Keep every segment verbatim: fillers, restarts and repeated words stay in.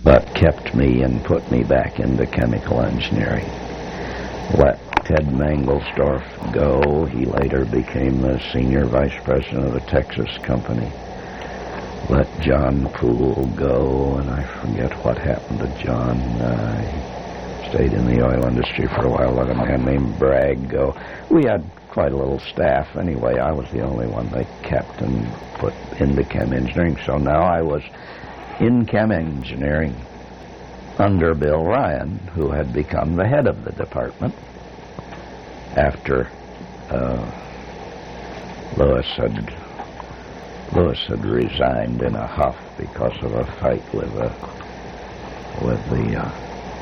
but kept me and put me back into chemical engineering. Let Ted Mangelsdorf go. He later became the senior vice president of a Texas company. Let John Poole go, and I forget what happened to John. Uh, he stayed in the oil industry for a while. Let a man named Bragg go. We had quite a little staff. Anyway, I was the only one they kept and put into chem engineering. So now I was in chem engineering under Bill Ryan, who had become the head of the department after uh, Lewis had Lewis had resigned in a huff because of a fight with a with the uh,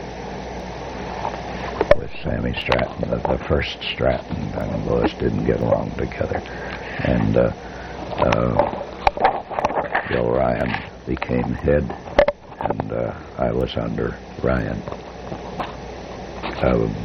with Sammy Stratton, the, the first Stratton, and Lewis didn't get along together, and uh, uh, Bill Ryan became head, and uh, I was under Ryan um,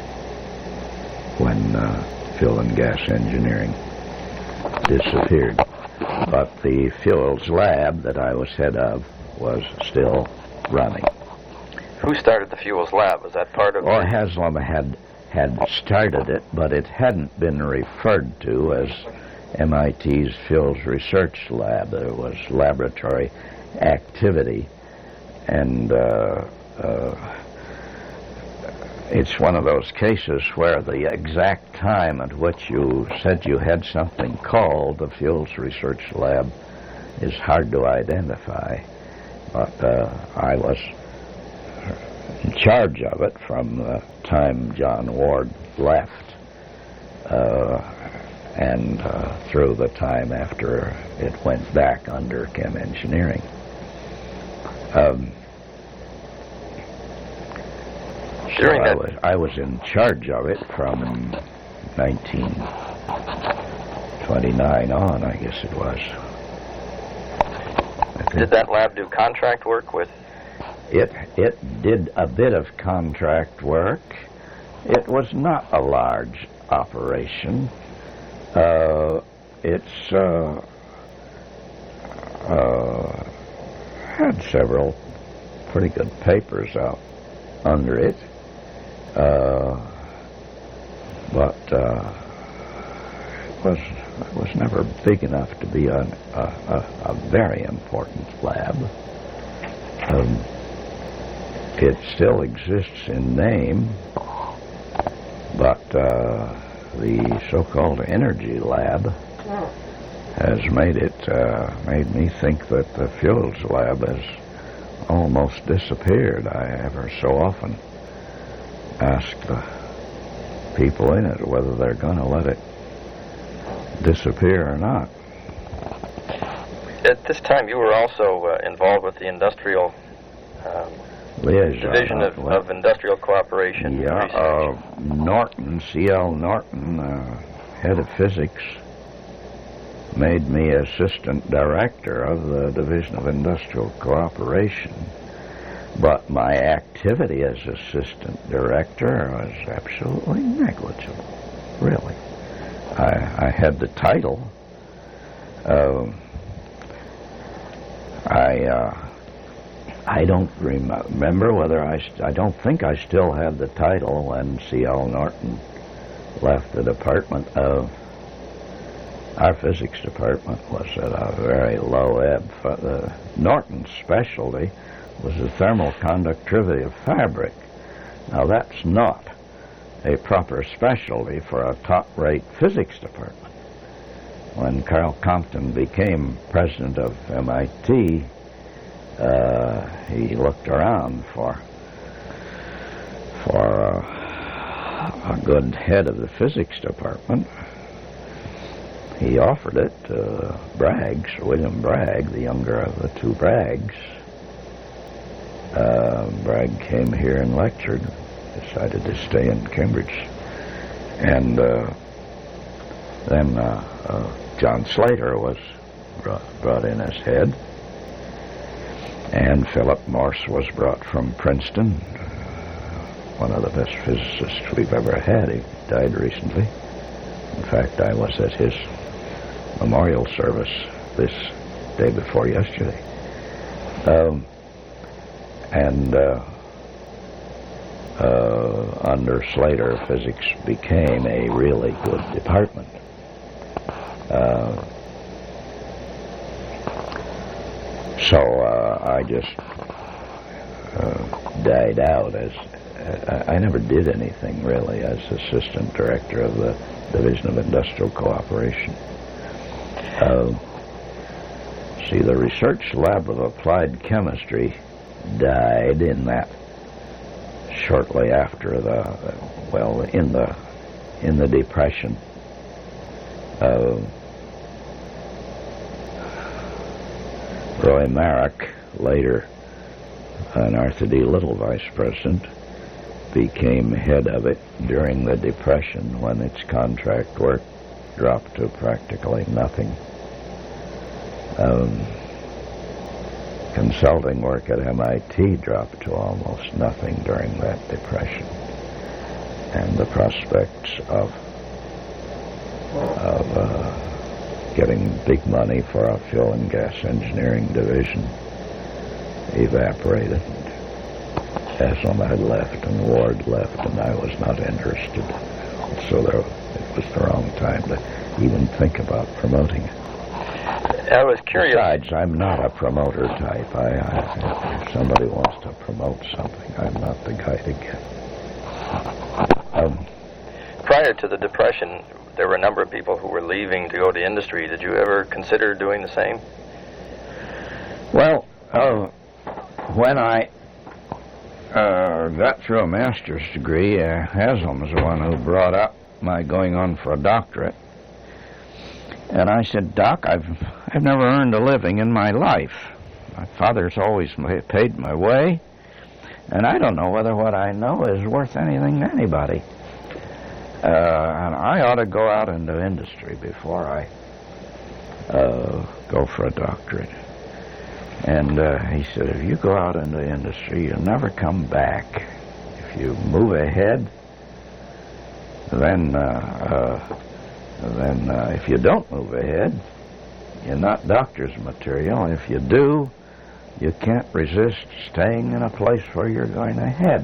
when uh, fuel and gas engineering disappeared. But the fuels lab that I was head of was still running. Who started the fuels lab? Was that part of... Or Haslam had, had started it, but it hadn't been referred to as M I T's Fuels Research Lab. There was laboratory activity, and uh, uh, it's one of those cases where the exact time at which you said you had something called the Fuels Research Lab is hard to identify. But uh, I was in charge of it from the time John Ward left uh, and uh, through the time after it went back under chem engineering. Um, So I was, I was in charge of it from nineteen twenty-nine on, I guess it was. Did that lab do contract work with? It it did a bit of contract work. It was not a large operation. Uh, it's uh, uh, had several pretty good papers out under it. Uh, but uh, it was it was never big enough to be a, a, a, a very important lab. Um, it still exists in name, but uh, the so-called energy lab has made it uh, made me think that the fuels lab has almost disappeared. I ever so often ask the people in it whether they're going to let it disappear or not. At this time, you were also uh, involved with the industrial um, Liaison division of, of industrial cooperation. Yeah, uh, Norton, C L Norton, uh, head of physics, made me assistant director of the Division of Industrial Cooperation. But my activity as assistant director was absolutely negligible, really. I, I had the title. Uh, I uh, I don't rem- remember whether I... St- I don't think I still had the title when C L Norton left the department. Of our physics department was at a very low ebb. For the Norton specialty was the thermal conductivity of fabric. Now, that's not a proper specialty for a top-rate physics department. When Carl Compton became president of M I T, uh, he looked around for for uh, a good head of the physics department. He offered it to Bragg, Sir William Bragg, the younger of the two Braggs. Uh, Bragg came here and lectured, decided to stay in Cambridge. And uh, then uh, uh, John Slater was brought, brought in as head. And Philip Morse was brought from Princeton, one of the best physicists we've ever had. He died recently. In fact, I was at his memorial service this day before yesterday. Um, and uh, uh, under Slater, physics became a really good department. Uh, so uh, I just uh, died out as I, I never did anything really as assistant director of the Division of Industrial Cooperation. Uh, see, the research lab of applied chemistry died in that shortly after the well in the in the Depression. Uh, Roy Marek, later an Arthur D. Little vice president, became head of it during the Depression when its contract work dropped to practically nothing. Um, consulting work at M I T dropped to almost nothing during that Depression. And the prospects of of uh, getting big money for a fuel and gas engineering division evaporated. Haslam had left and Ward left, and I was not interested. So there, it was the wrong time to even think about promoting it. I was curious. Besides, I'm not a promoter type. I, I, if somebody wants to promote something, I'm not the guy to get. Um, Prior to the Depression, there were a number of people who were leaving to go to industry. Did you ever consider doing the same? Well, uh, when I uh, got through a master's degree, uh, Haslam was the one who brought up my going on for a doctorate. And I said, Doc, I've I've never earned a living in my life. My father's always paid my way, and I don't know whether what I know is worth anything to anybody. Uh, and I ought to go out into industry before I uh, go for a doctorate. And uh, he said, if you go out into industry, you'll never come back. If you move ahead, then... Uh, uh, then uh, if you don't move ahead, you're not doctor's material. If you do, you can't resist staying in a place where you're going ahead.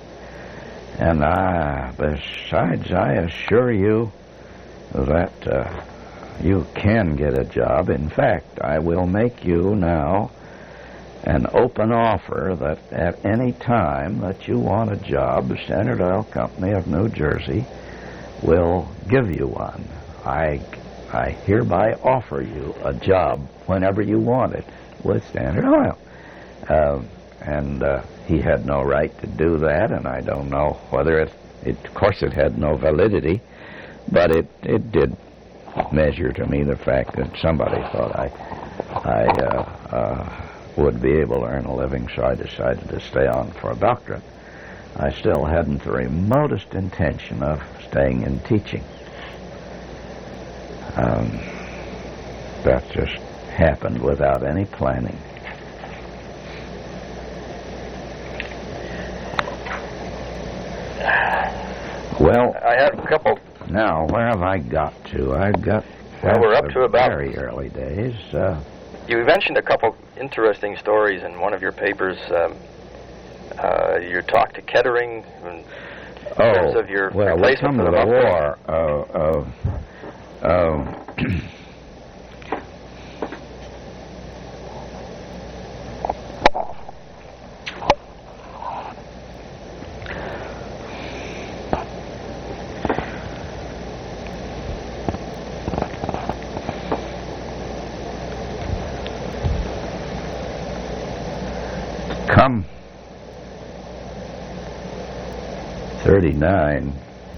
And uh, besides, I assure you that uh, you can get a job. In fact, I will make you now an open offer that at any time that you want a job, Standard Oil Company of New Jersey will give you one. I, I hereby offer you a job whenever you want it with Standard Oil. Uh, and uh, he had no right to do that, and I don't know whether it, it, of course it had no validity, but it, it did measure to me the fact that somebody thought I, I uh, uh, would be able to earn a living, so I decided to stay on for a doctorate. I still hadn't the remotest intention of staying in teaching. Um, that just happened without any planning. Well, I had a couple. Now, where have I got to? I've got. Well, we're up to about very early days. Uh, you mentioned a couple interesting stories in one of your papers. Um, uh, your talk to Kettering. In oh, terms of your well, we come to the war. Uh, uh, uh, come thirty-nine.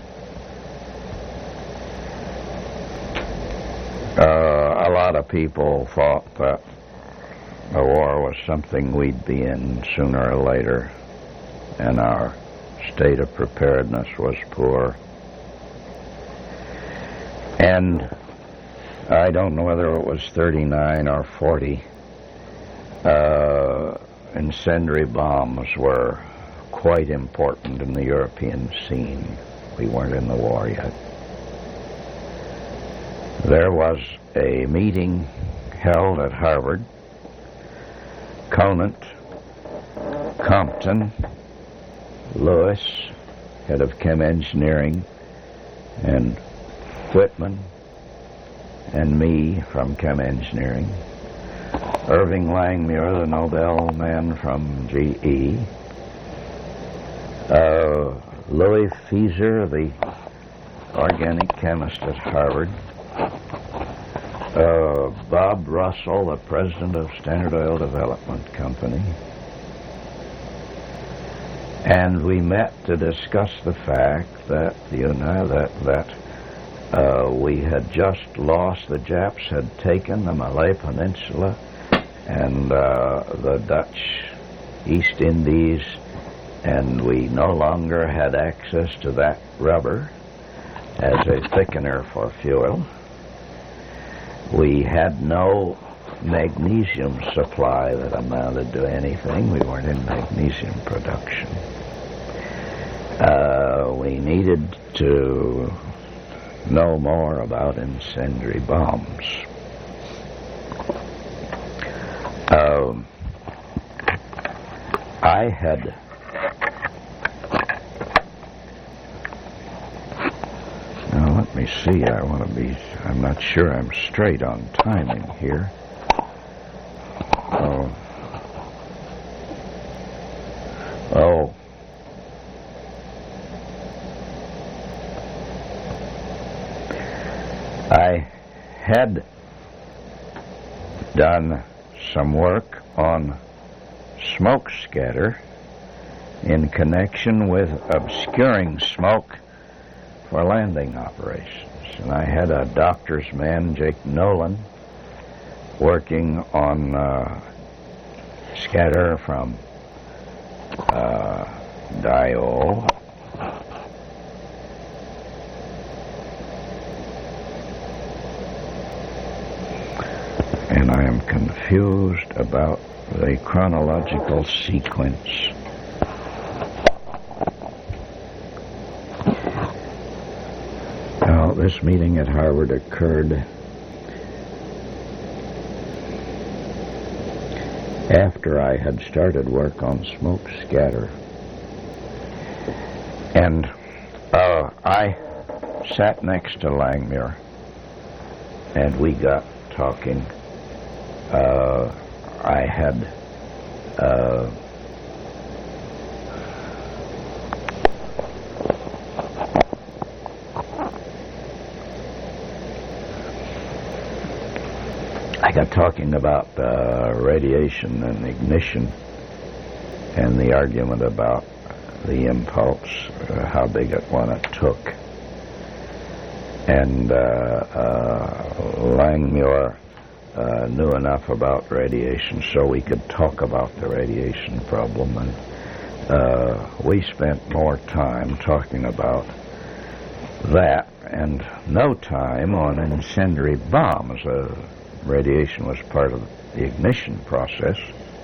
Uh, a lot of people thought that the war was something we'd be in sooner or later, and our state of preparedness was poor. And I don't know whether it was thirty-nine or forty. Uh, incendiary bombs were quite important in the European scene. We weren't in the war yet. There was a meeting held at Harvard. Conant Compton, Lewis, head of chem engineering, and Whitman, and me from chem engineering. Irving Langmuir, the Nobel man from G E. Uh, Louis Fieser, the organic chemist at Harvard. Uh, Bob Russell, the president of Standard Oil Development Company. And we met to discuss the fact that, you know, that, that uh, we had just lost, the Japs had taken the Malay Peninsula and uh, the Dutch East Indies, and we no longer had access to that rubber as a thickener for fuel. We had no magnesium supply that amounted to anything. We weren't in magnesium production. Uh, we needed to know more about incendiary bombs. Um, I had now let me see, I want to be, I'm not sure I'm straight on timing here. Oh. Oh. I had done some work on smoke scatter in connection with obscuring smoke for landing operations. And I had a doctor's man, Jake Nolan, working on uh, scatter from uh, diol. And I am confused about the chronological sequence. Now, this meeting at Harvard occurred after I had started work on smoke scatter. And uh, I sat next to Langmuir, and we got talking. Uh, I had uh, I got talking about uh, radiation and ignition and the argument about the impulse, uh, how big a one it took. And uh, uh, Langmuir Uh, knew enough about radiation so we could talk about the radiation problem, and uh, we spent more time talking about that and no time on incendiary bombs. Uh, radiation was part of the ignition process.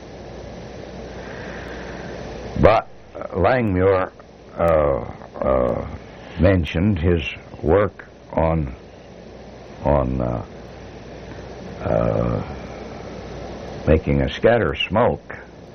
But uh, Langmuir uh, uh, mentioned his work on on uh, Uh, making a scatter smoke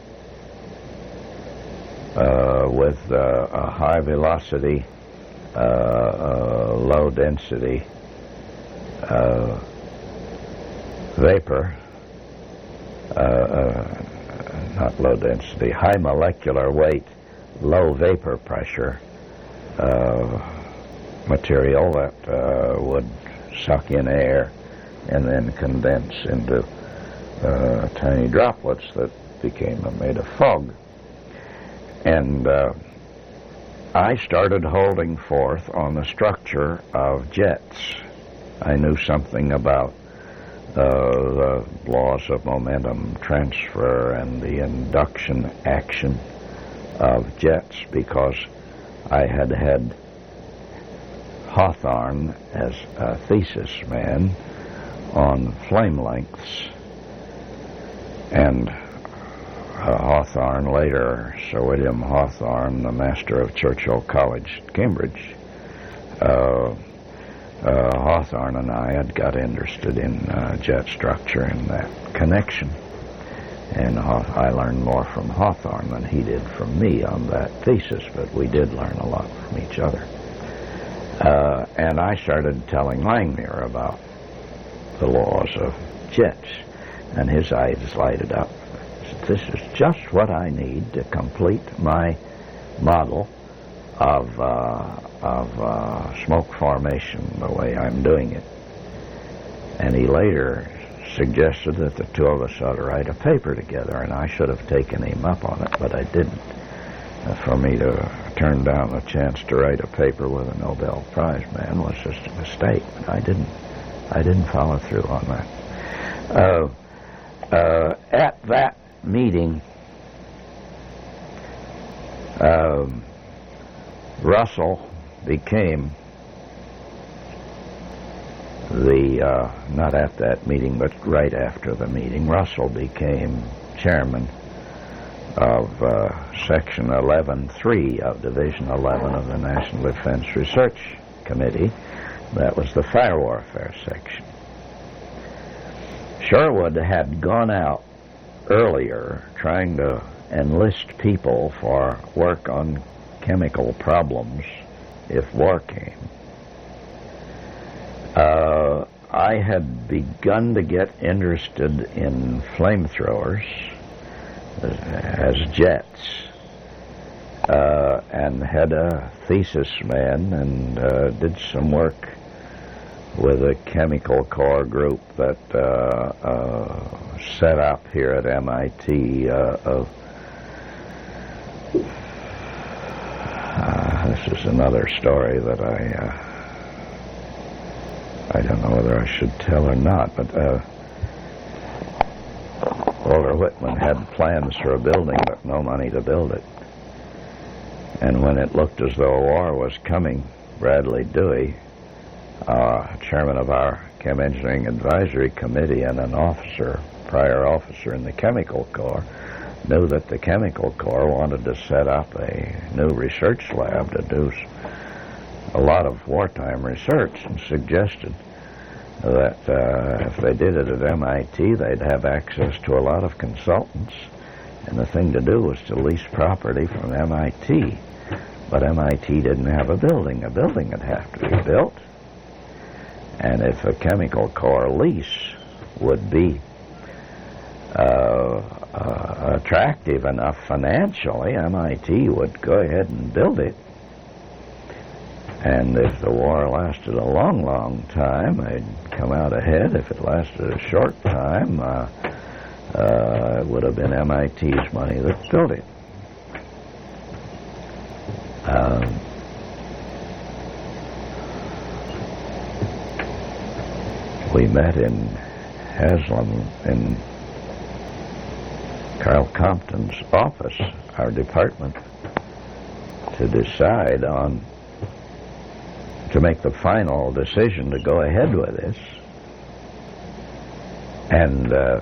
uh, with uh, a high velocity, uh, uh, low density uh, vapor, uh, uh, not low density, high molecular weight, low vapor pressure uh, material that uh, would suck in air and then condense into uh, tiny droplets that became made of fog. And uh, I started holding forth on the structure of jets. I knew something about uh, the laws of momentum transfer and the induction action of jets because I had had Hawthorne as a thesis man on flame lengths. And uh, Hawthorne, later Sir William Hawthorne, the master of Churchill College, Cambridge, uh, uh, Hawthorne and I had got interested in uh, jet structure and that connection. And I learned more from Hawthorne than he did from me on that thesis, but we did learn a lot from each other. Uh, and I started telling Langmuir about the laws of jets, and his eyes lighted up. This is just what I need to complete my model of, uh, of uh, smoke formation the way I'm doing it. And he later suggested that the two of us ought to write a paper together, and I should have taken him up on it, but I didn't. Uh, for me to turn down the chance to write a paper with a Nobel Prize man was just a mistake. But I didn't. I didn't follow through on that. Uh, uh, at that meeting, um, Russell became the, uh, not at that meeting, but right after the meeting, Russell became chairman of uh, Section eleven three of Division eleven of the National Defense Research Committee. That was the fire warfare section. Sherwood had gone out earlier trying to enlist people for work on chemical problems if war came. Uh, I had begun to get interested in flamethrowers as jets, uh, and had a thesis man and uh, did some work with a chemical corps group that uh, uh, set up here at M I T. Uh, of, uh, this is another story that I uh, I don't know whether I should tell or not, but uh, Walter Whitman had plans for a building, but no money to build it. And when it looked as though a war was coming, Bradley Dewey, uh, chairman of our Chem Engineering Advisory Committee and an officer, prior officer in the Chemical Corps, knew that the Chemical Corps wanted to set up a new research lab to do a lot of wartime research, and suggested that uh, if they did it at M I T, they'd have access to a lot of consultants, and the thing to do was to lease property from M I T. But M I T didn't have a building. A building would have to be built. And if a chemical corps lease would be uh, uh, attractive enough financially, M I T would go ahead and build it. And if the war lasted a long, long time, they'd come out ahead. If it lasted a short time, uh, uh, it would have been M I T's money that built it. Um, we met in Haslam in Carl Compton's office, our department, to decide on to make the final decision to go ahead with this. And uh,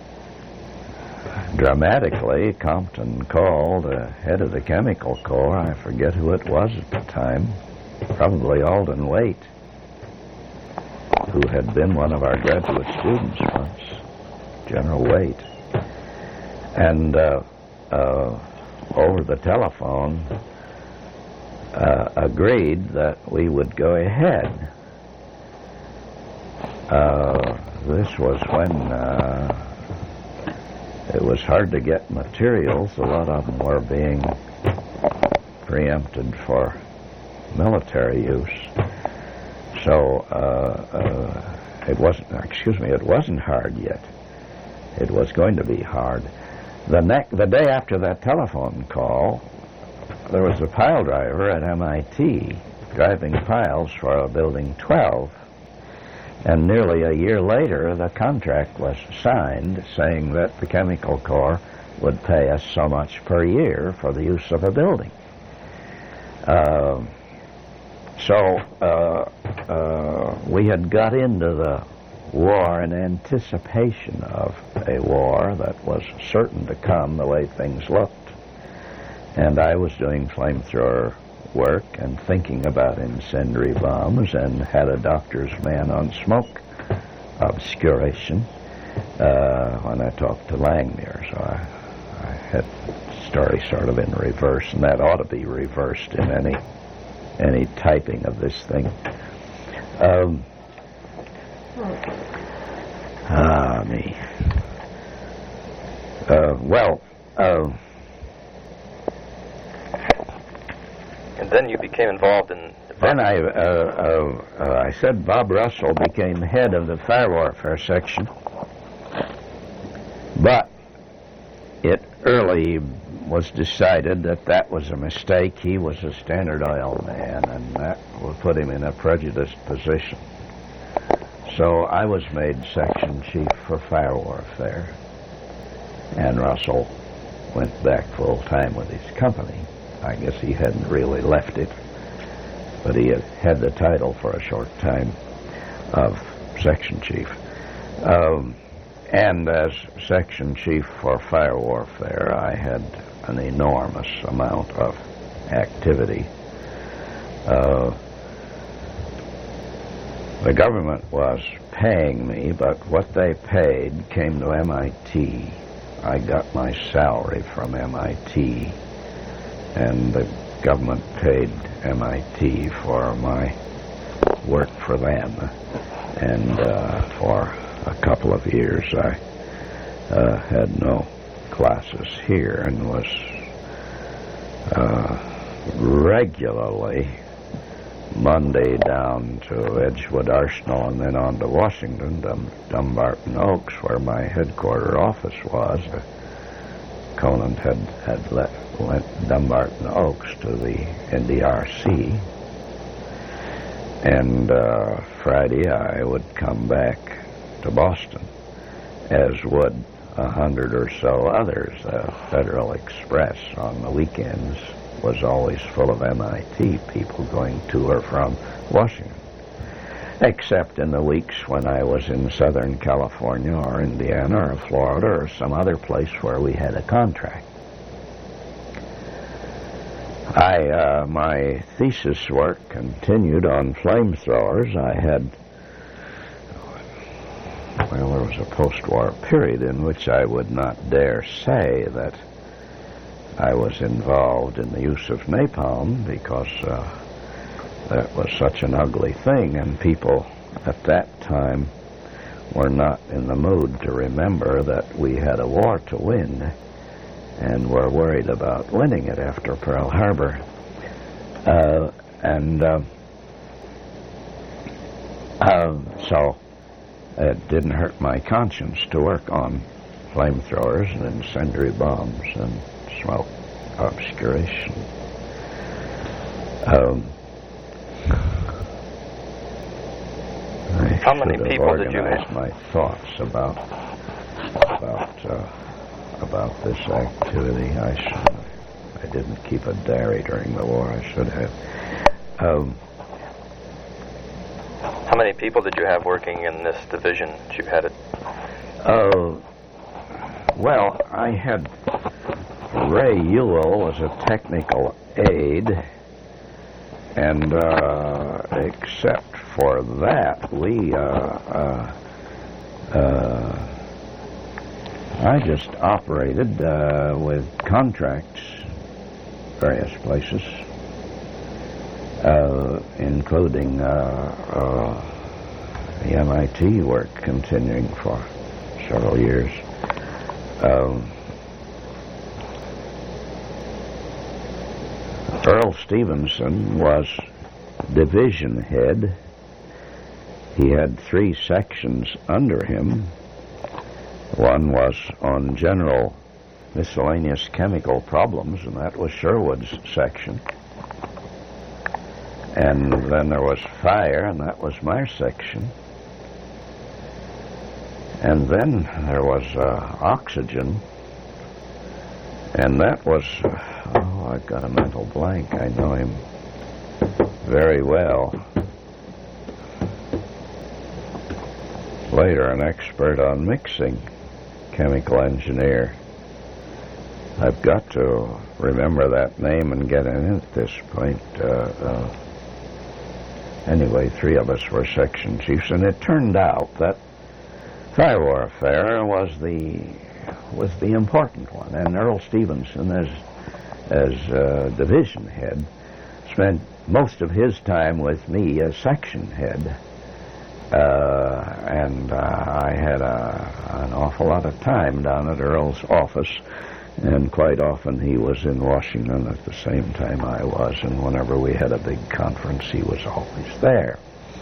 dramatically, Compton called the head of the Chemical Corps, I forget who it was at the time, probably Alden Waite, who had been one of our graduate students once, General Waite. And uh, uh, over the telephone, Uh, agreed that we would go ahead. Uh, this was when uh, it was hard to get materials. A lot of them were being preempted for military use. So uh, uh, it wasn't, excuse me, it wasn't hard yet. It was going to be hard. The, ne- the day after that telephone call, there was a pile driver at M I T driving piles for Building twelve, and nearly a year later the contract was signed saying that the Chemical Corps would pay us so much per year for the use of a building. Uh, so uh, uh, we had got into the war in anticipation of a war that was certain to come the way things looked. And I was doing flamethrower work and thinking about incendiary bombs, and had a doctor's man on smoke obscuration. uh, when I talked to Langmuir. So I, I had the story sort of in reverse, and that ought to be reversed in any any typing of this thing. Um, ah, me. Uh, well, uh, and then you became involved in... Then I, uh, uh, uh, I said Bob Russell became head of the fire warfare section, but it early was decided that that was a mistake. He was a Standard Oil man, and that would put him in a prejudiced position. So I was made section chief for fire warfare, and Russell went back full-time with his company. I guess he hadn't really left it, but he had had the title for a short time of section chief. Um, and as section chief for fire warfare, I had an enormous amount of activity. Uh, the government was paying me, but what they paid came to M I T. I got my salary from M I T, and the government paid M I T for my work for them. And uh, for a couple of years I uh, had no classes here and was uh, regularly Monday down to Edgewood Arsenal and then on to Washington, Dum- Dumbarton Oaks, where my headquarter office was. Uh, Conant had, had let, lent Dumbarton Oaks to the N D R C. And uh, Friday I would come back to Boston, as would a hundred or so others. The Federal Express on the weekends was always full of M I T people going to or from Washington, except in the weeks when I was in Southern California or Indiana or Florida or some other place where we had a contract. I, uh, my thesis work continued on flamethrowers. I had, well, there was a post-war period in which I would not dare say that I was involved in the use of napalm because uh, that was such an ugly thing, and people at that time were not in the mood to remember that we had a war to win and were worried about winning it after Pearl Harbor. Uh, and uh, uh, so it didn't hurt my conscience to work on flamethrowers and incendiary bombs and smoke obscuration. Um, I How many should have people did you organized have? my thoughts about about uh, about this activity. I should. I didn't keep a diary during the war. I should have. Um, How many people did you have working in this division that you had it? Oh, well, I had Ray Ewell was a technical aide, and uh, except for that, we, uh, uh, uh, I just operated uh, with contracts, various places, uh, including uh, uh, the M I T work continuing for several years. Um, Earl Stevenson was division head. He had three sections under him. One was on general miscellaneous chemical problems, and that was Sherwood's section. And then there was fire, and that was my section. And then there was uh, oxygen, and that was, uh, oh, I've got a mental blank. I know him very well. Later, an expert on mixing, chemical engineer. I've got to remember that name and get in at this point. Uh, uh, anyway, three of us were section chiefs, and it turned out that Fire affair was the was the important one, and Earl Stevenson, as as uh, division head, spent most of his time with me as section head, uh, and uh, I had a, an awful lot of time down at Earl's office, and quite often he was in Washington at the same time I was, and whenever we had a big conference, he was always there.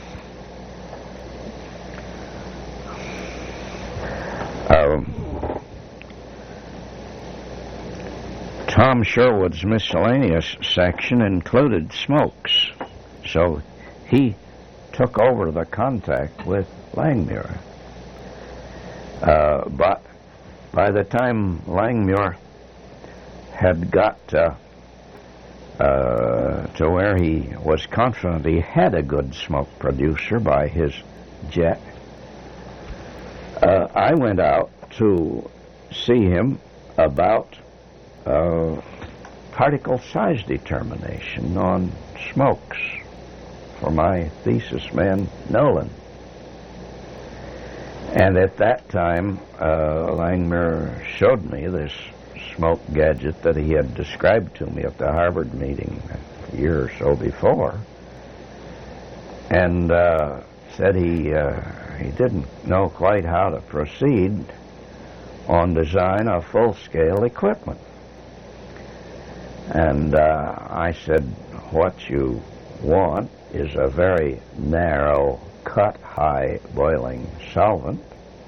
Um, Tom Sherwood's miscellaneous section included smokes, so he took over the contact with Langmuir. Uh, but by the time Langmuir had got uh, uh, to where he was confident he had a good smoke producer by his jet, uh, I went out to see him about uh, particle size determination on smokes for my thesis man, Nolan. And at that time, uh, Langmuir showed me this smoke gadget that he had described to me at the Harvard meeting a year or so before, and uh, said he uh, he didn't know quite how to proceed on design of full-scale equipment. And uh, I said, what you want is a very narrow cut high boiling solvent,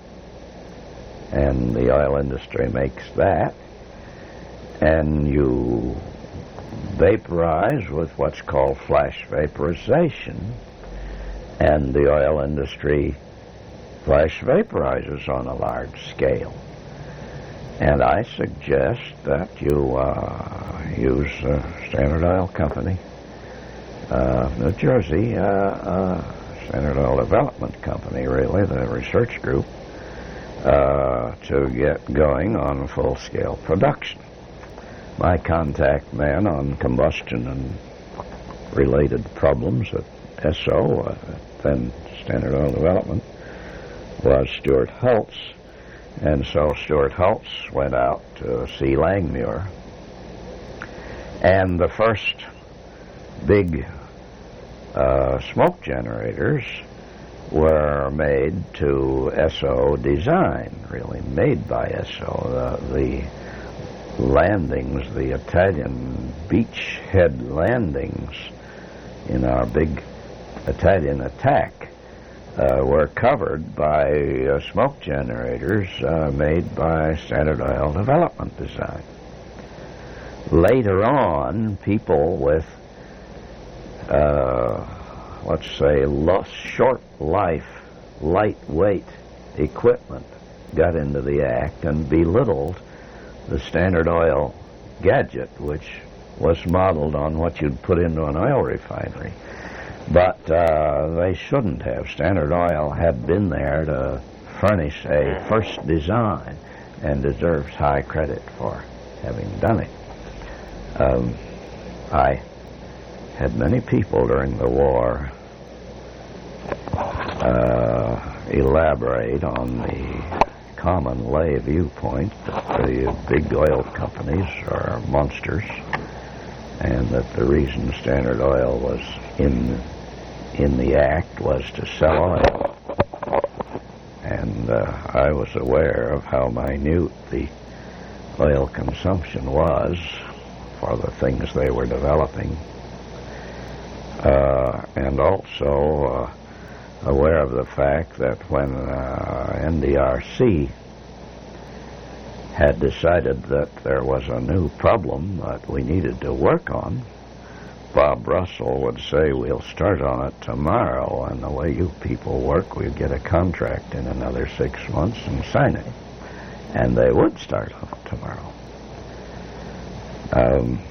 and the oil industry makes that, and you vaporize with what's called flash vaporization, and the oil industry flash vaporizes on a large scale. And I suggest that you uh, use uh, Standard Oil Company, uh, New Jersey, uh, uh, Standard Oil Development Company, really, the research group, uh, to get going on full-scale production. My contact man on combustion and related problems at S O, uh, then Standard Oil Development, was Stuart Hultz. And so Stuart Hultz went out to see Langmuir. And the first big uh, smoke generators were made to S O design, really made by S O. The, the landings, the Italian beachhead landings in our big Italian attack Uh, were covered by uh, smoke generators uh, made by Standard Oil Development Design. Later on, people with, uh, let's say, lo- short life, lightweight equipment got into the act and belittled the Standard Oil gadget, which was modeled on what you'd put into an oil refinery. But uh, they shouldn't have. Standard Oil had been there to furnish a first design and deserves high credit for having done it. Um, I had many people during the war uh, elaborate on the common lay viewpoint that the big oil companies are monsters, and that the reason Standard Oil was in in the act was to sell oil. And uh, I was aware of how minute the oil consumption was for the things they were developing, uh, and also uh, aware of the fact that when uh, N D R C had decided that there was a new problem that we needed to work on, Bob Russell would say, we'll start on it tomorrow, and the way you people work, we'll get a contract in another six months and sign it. And they would start on it tomorrow. Um,